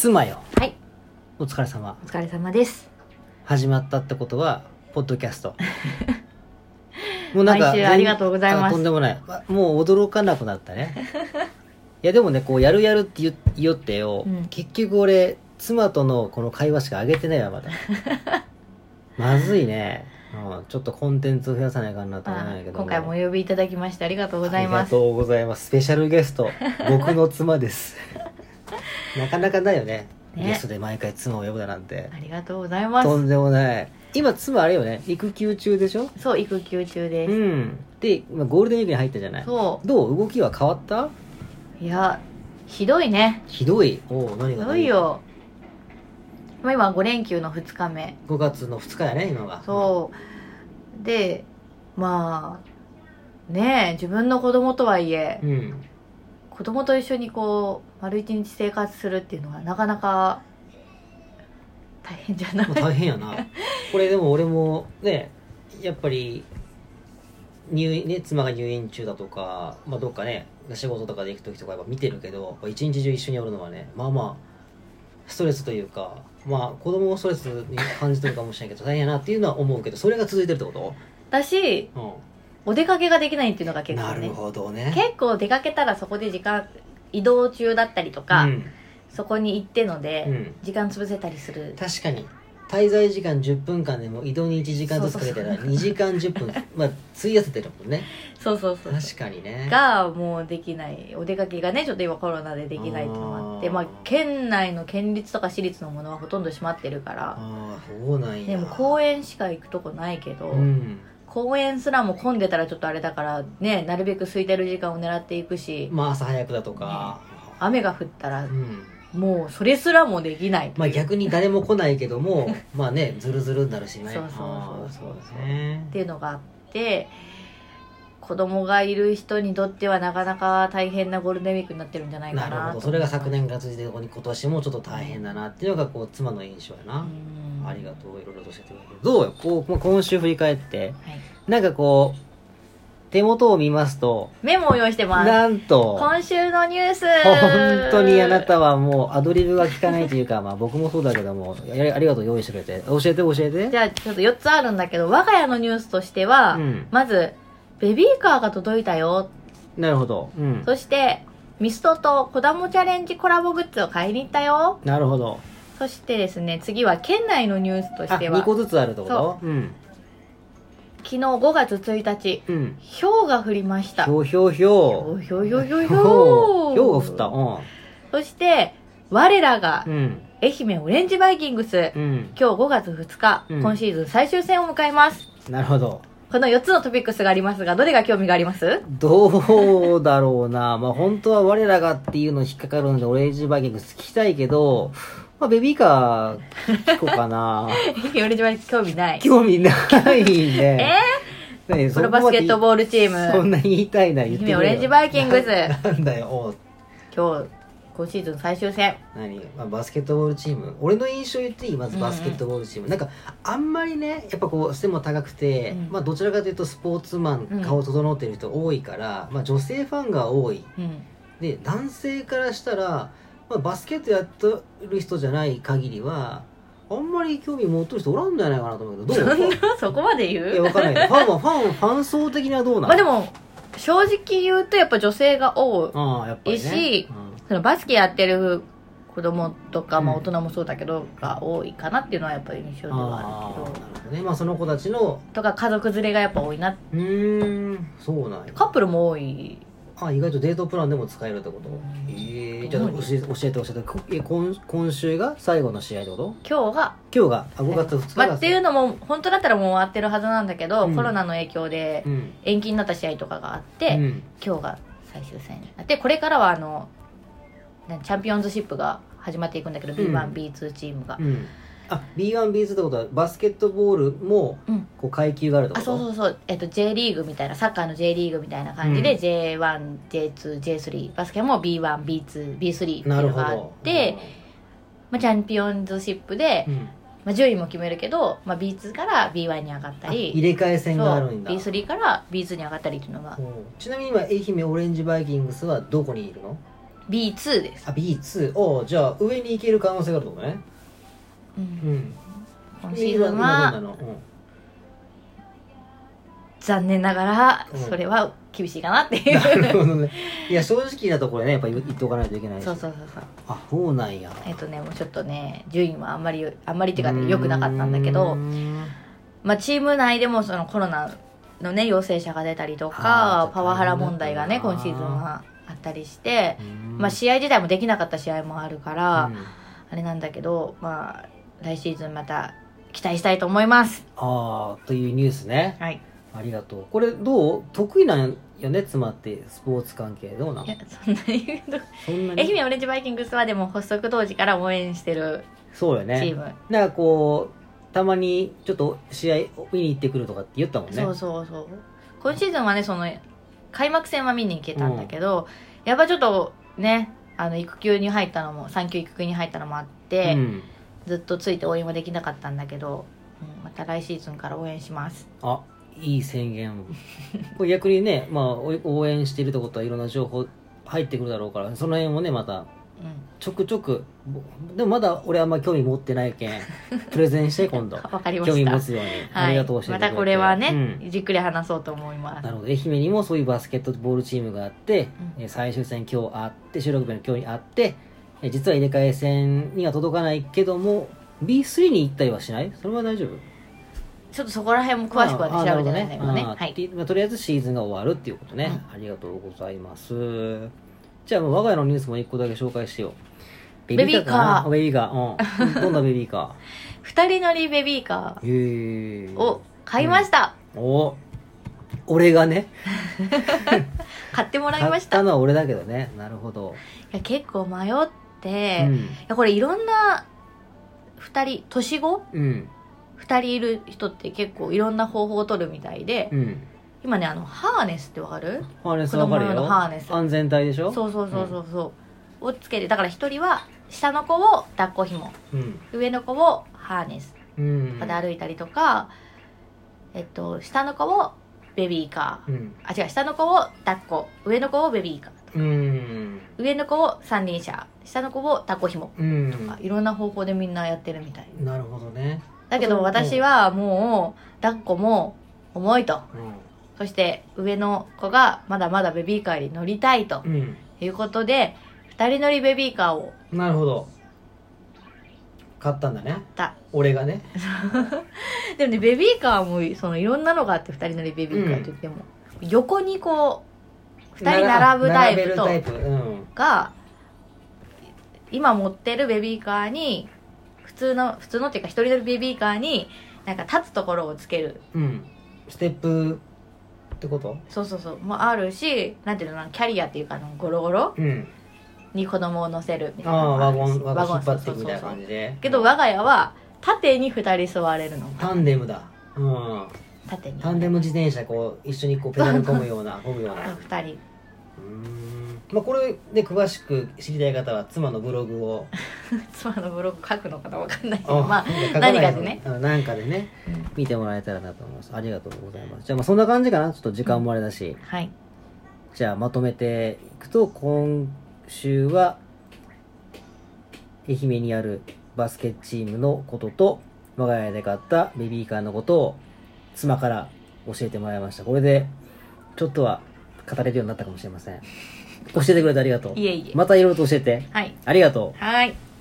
妻よ。 はい、 お疲れ様。 お疲れ様です。 始まったってことはポッドキャストもうなんか毎週ありがとうございます。 とんでもない。もう驚かなくなったねいやでもね、こうやるって言いよってよ、結局俺妻とのこの会話しか上げてないわまだまずいね、ちょっとコンテンツを増やさないかなと思うんだけども、 今回もお呼びいただきましてありがとうございます。 ありがとうございます。スペシャルゲスト僕の妻ですなかなかないよね、ゲストで毎回妻を呼ぶだなんて。 ありがとうございます。 とんでもない。今妻あれよね、育休中でしょ。 そう、育休中です。 で今ゴールデンウィークに入ったじゃない。 そう。 どう、動きは変わった？ いや、ひどいね。 ひどい。何が？ひどいよ。今5連休の2日目。 5月の2日やね今が。 そう、でまあねえ、自分の子供とはいえ、子供と一緒にこう丸一日生活するっていうのはなかなか大変じゃない？ 大変やなこれでも俺もね、やっぱり妻が入院中だとか、どっかね仕事とかで行く時とかやっぱ見てるけど、一日中一緒におるのはね、まあストレスというか、子供もストレスに感じてるかもしれないけど大変やなっていうのは思うけど、それが続いてるってこと？ だし、お出かけができないっていうのが結構ね。 なるほどね。 結構出かけたらそこで移動中だったりとか、そこに行ってので、時間潰せたりする。 確かに滞在時間10分間でも移動に1時間ずつかけたら2時間10分費やせてるもんね。 そう確かにね。 がもうできない。お出かけがねちょっと今コロナでできないっていうのもあって、県内の県立とか私立のものはほとんど閉まってるから。 そうなんや。 でも公園しか行くとこないけど、公園すらも混んでたらちょっとあれだからね、なるべく空いてる時間を狙っていくし、 朝早くだとか、 雨が降ったら、もうそれすらもできない。 逆に誰も来ないけどもズルズルになるしね。 そうっていうのがあって、子供がいる人にとってはなかなか大変なゴールデンウィークになってるんじゃないかな。 なるほど。それが昨年が続いて今年もちょっと大変だなっていうのが妻の印象やな。ありがとう、いろいろと教えてくれて。どうよ、今週振り返って、なんか手元を見ますとメモを用意してます。なんと今週のニュース。 本当にあなたはもうアドリブが効かないというか僕もそうだけども、ありがとう、用意してくれて。教えて。 じゃあちょっと4つあるんだけど、我が家のニュースとしては、まずベビーカーが届いたよ。 なるほど。 そしてミストと子供チャレンジコラボグッズを買いに行ったよ。 なるほど。 そしてですね、次は県内のニュースとしては 2個ずつあるってこと？ 昨日5月1日、氷が降りました。 氷が降った。 そして我らが愛媛オレンジバイキングス、今日5月2日、今シーズン最終戦を迎えます。 なるほど。 この4つのトピックスがありますが、どれが興味があります？ どうだろうな。本当は我らがっていうの引っかかるのでオレンジバイキングス聞きたいけど、ベビーカー聞こうかな。 オレンジバイキングス興味ない。 興味ないね。 プロバスケットボールチーム。 そんな言いたいな、言ってみよ。 オレンジバイキングス。 なんだよ。 今シーズン最終戦。 バスケットボールチーム。俺の印象言っていい？まずバスケットボールチーム。なんかあんまりね、やっぱ背も高くて、どちらかというとスポーツマン、顔整ってる人多いから、女性ファンが多い。で、男性からしたら、バスケットやってる人じゃない限りはあんまり興味持ってる人おらんじゃないかなと思うけど、どう？ そこまで言う？ いや、分からない。ファン層的にはどうなの？ でも正直言うとやっぱ女性が多いし、そのバスケやってる子供とか、大人もそうだけどが多いかなっていうのはやっぱり印象ではあるけど。 なるほどね。その子たちのとか家族連れがやっぱ多いな。 そうなんや。 カップルも多い。 意外とデートプランでも使えるってこと？じゃあ教えて。今週が最後の試合ってこと？今日が5月2日だ。 っていうのも本当だったらもう終わってるはずなんだけど、コロナの影響で延期になった試合とかがあって、今日が最終戦になって、これからはチャンピオンズシップが始まっていくんだけど、B1、B2 チームが。 B1、B2 ってことはバスケットボールも階級があるってこと？ そう、J リーグみたいな、サッカーの J リーグみたいな感じで、J1、J2、J3、バスケも B1、B2、B3 っていうのがあって、チャンピオンズシップで、順位も決めるけど、B2 から B1 に上がったり、 入れ替え戦があるんだ。 B3 から B2 に上がったりっていうのが。 ちなみに今愛媛オレンジバイキングスはどこにいるの？ B2 です。 あ B2 おじゃあ上に行ける可能性があるってことね。 うん、 うん、 今シーズンは残念ながらそれは厳しいかなっていう、 なるほどね。いや正直なところねやっぱ言っておかないといけないし。 そうあそうなんや。 もうちょっとね順位はあんまりっていうかね良くなかったんだけど、まあチーム内でもそのコロナのね陽性者が出たりとかパワハラ問題がね今シーズンはあったりして、まあ試合自体もできなかった試合もあるから、あれなんだけど、まあ来シーズンまた期待したいと思います。 というニュースね。 はい。 ありがとう。これどう得意なんよね妻ってスポーツ関係どうなの？ いやそんなに言うと愛媛オレンジバイキングスはでも発足当時から応援してるそうよねチーム。 なんかこうたまにちょっと試合見に行ってくるとかって言ったもんね。 そう今シーズンはねその開幕戦は見に行けたんだけど、やっぱちょっとね育休に入ったのも産休育休に入ったのもあって、ずっとついて応援はできなかったんだけど、また来シーズンから応援します。 あいい宣言。これ逆にね、まあ、応援しているってことはいろんな情報入ってくるだろうからその辺もねまたちょくちょく、でもまだ俺あんま興味持ってないけんプレゼンして今度わかりました。 興味持つように、ありがとう教えてくれて。 またこれはね、じっくり話そうと思います。 なるほど。愛媛にもそういうバスケットボールチームがあって、最終戦今日あって収録日の今日にあって実は入れ替え戦には届かないけども B3 に行ったりはしない？それは大丈夫？ ちょっとそこら辺も詳しくは、ね、調べてないんだけどね。はい。 とりあえずシーズンが終わるっていうことね。ありがとうございます。じゃあ我が家のニュースも1個だけ紹介してよ。 ベビーカー。 ベビーカー。どんなベビーカー？2人乗りベビーカーを買いました。 俺がね。 買ってもらいました。 買ったのは俺だけどね。なるほど。 いや結構迷って、いやこれいろんな2人年子2人いる人って結構いろんな方法を取るみたいで、今ねハーネスってわかる？ ハーネスわかるよ。 子供用のハーネス安全帯でしょ？ そうをつけて、だから一人は下の子を抱っこ紐、上の子をハーネスとかで歩いたりとか、下の子をベビーカー、違う下の子を抱っこ上の子をベビーカーとか、上の子を三輪車下の子を抱っこ紐とか、いろんな方法でみんなやってるみたい。 なるほどね。 だけど私はもう抱っこも重いと、そして上の子がまだまだベビーカーに乗りたいということで、2人乗りベビーカーを。 なるほど。買ったんだね。俺がね。 でもねベビーカーもそのいろんなのがあって、2人乗りベビーカーといっても、横にこう2人並ぶタイプとが、今持ってるベビーカーに普通のっていうか一人乗りベビーカーになんか立つところをつける、 ステップってこと？ そうもあるし、なんていうのキャリアっていうかゴロゴロ、に子供を乗せるみたいな、 ワゴン引っ張ってみたいな感じで。 けど我が家は縦に2人座れるの。 タンデムだ。 縦にタンデム自転車こう一緒にこうペダル込むような 2人。 まあこれで詳しく知りたい方は妻のブログを妻のブログ書くのかな分かんないけど、まあ何かでねなんかでね、見てもらえたらなと思います。ありがとうございます。じゃあまあそんな感じかな。ちょっと時間もあれだし、じゃあまとめていくと、今週は愛媛にあるバスケチームのことと我が家で買ったベビーカーのことを妻から教えてもらいました。これでちょっとは語れるようになったかもしれません。教えてくれてありがとう。 いえいえ。 またいろいろと教えて。 はい。 ありがとう。 はい。